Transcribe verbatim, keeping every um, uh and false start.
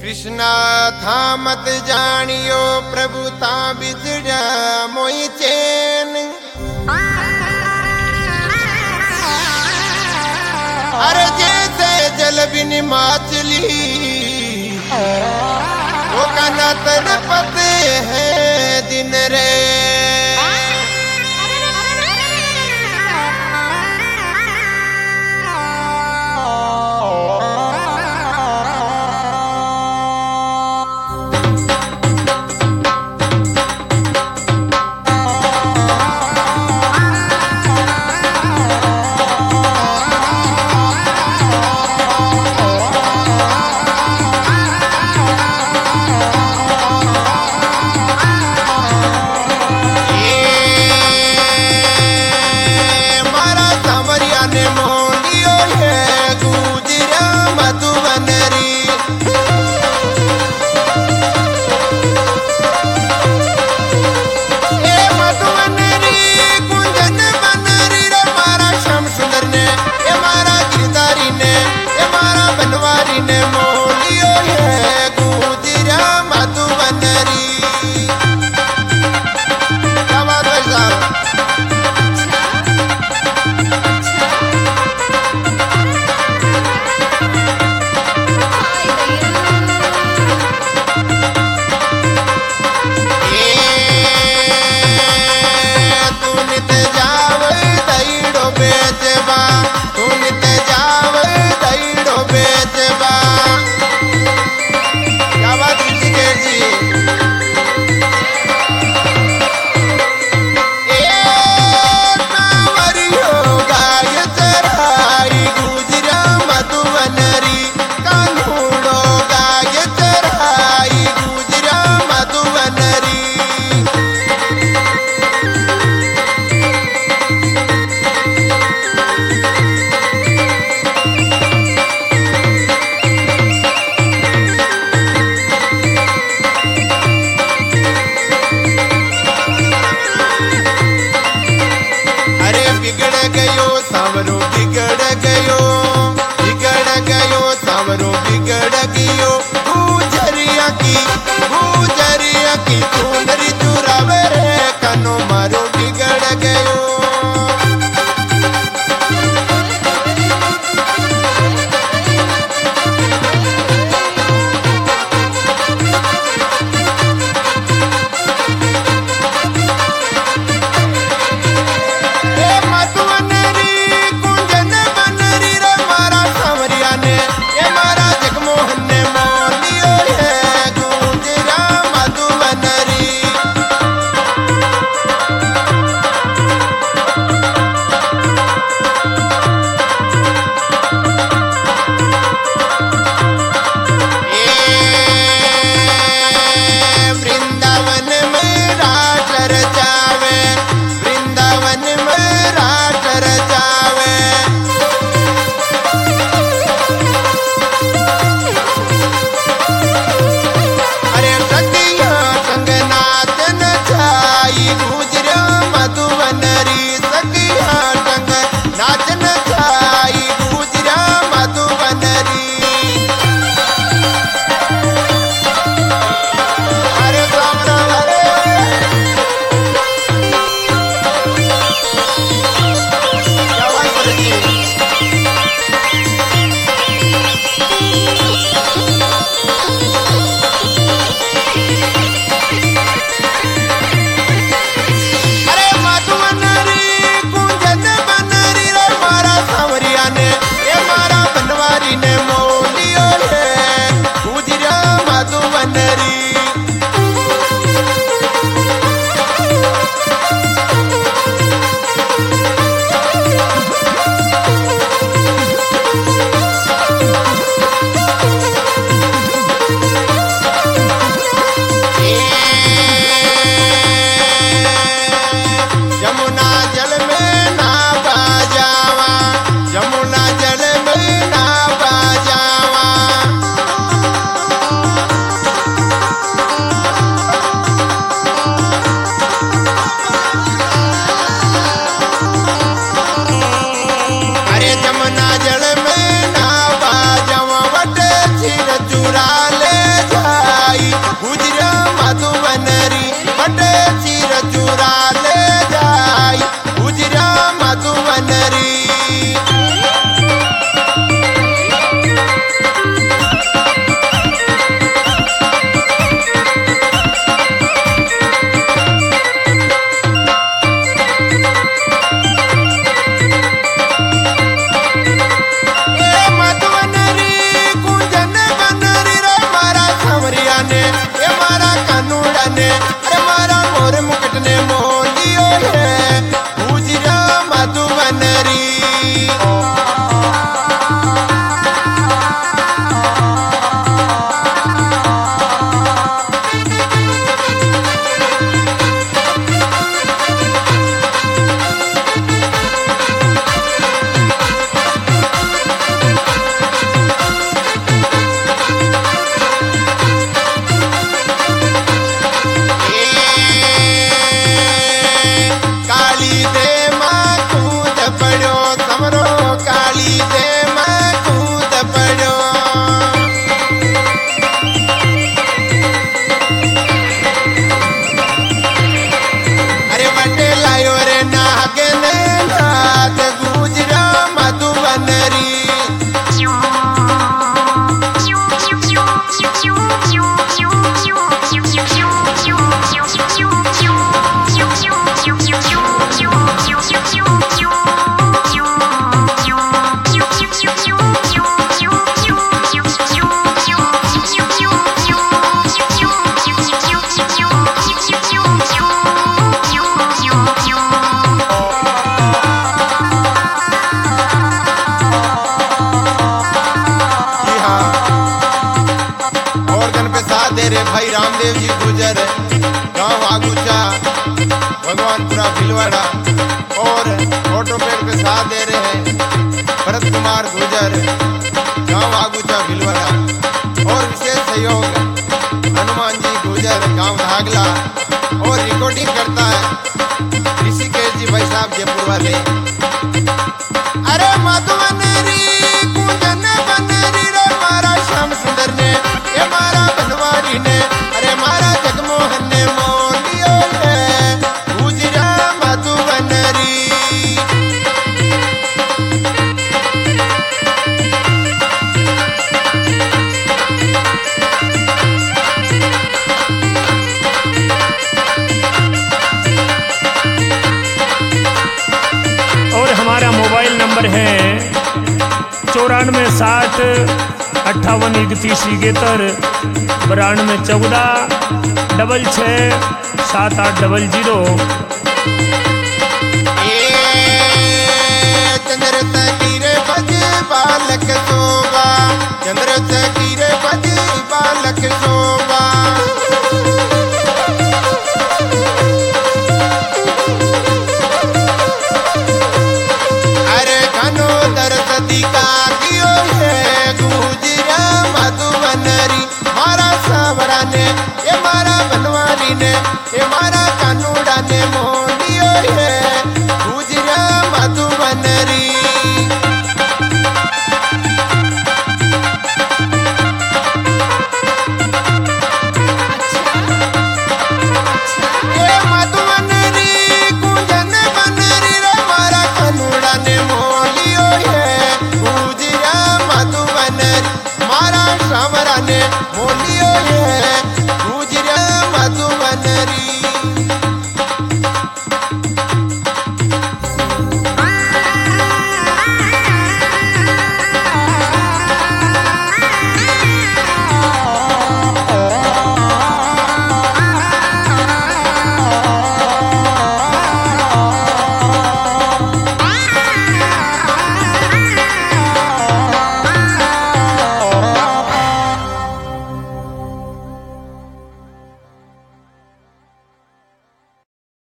कृष्णा था मत जानियो प्रभु ता बिजड़ा मोई चैन। अरे जैसे जल बिन माचली वो कना तन पते है दिन रे। ने अरे मारा मोर मुकुट ने मोलियो है गुजरा मधुबनरी। रे भाई रामदेव जी गुजर गांव आगुचा भगवानपुरा भिलवाड़ा और ऑटो पेड़ पे साथ दे रहे हैं भरत कुमार गुजर गांव आगुचा भिलवाड़ा और विशेष सहयोग हनुमान जी गुजर गांव धागला और रिकॉर्डिंग करता है ऋषिकेश जी भाई साहब जयपुर वाले। अरे मधुबनरी कुंजन बनरी रे मारा श्याम सुंदर ने ये मारा बनवारी ने अरे मारा जगमोहन ने मोलियो है गुजरा मधुबनरी। और हमारा मोबाइल नंबर है चौरानवे साठ अट्ठावन इकतीस इकहत्तर बानवे चौदह डबल छः सात आठ डबल जीरो। चंद्र तकीरे बज बालक शोभा चंद्र तकीरे बज बालक शोभा। अरे घनो दर्द दिखा दियो है गुजरा मधुबनरी मारा सावरा ने ये मारा बनवारी ने ये मारा कानूड़ा ने मोलियो है गुजरा मधुबनरी। ये मधुबनरी कुंजन बनरी रे मारा कानूड़ा ने मोलियो है गुजरा मधुबनरी मारा सावरा ने मोलियो है